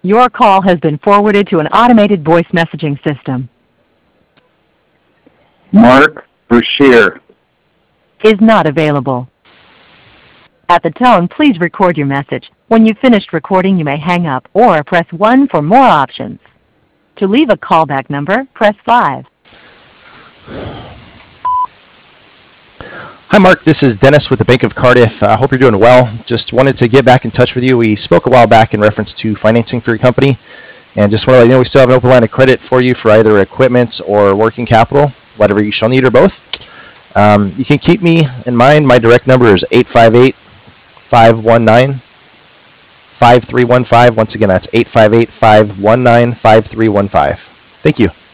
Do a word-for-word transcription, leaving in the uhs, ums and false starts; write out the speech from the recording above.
Your call has been forwarded to an automated voice messaging system. Mark Brashear Is not available. At the tone, please record your message. When you've finished recording, you may hang up or press one for more options. To leave a callback number, press five. Hi, Mark. This is Dennis with the Bank of Cardiff. I uh, hope you're doing well. Just wanted to get back in touch with you. We spoke a while back in reference to financing for your company, and just want to let you know we still have an open line of credit for you for either equipment or working capital, whatever you shall need or both. Um, you can keep me in mind. My direct number is eight five eight, five one nine, five three one five. Once again, that's eight five eight, five one nine, five three one five. Thank you.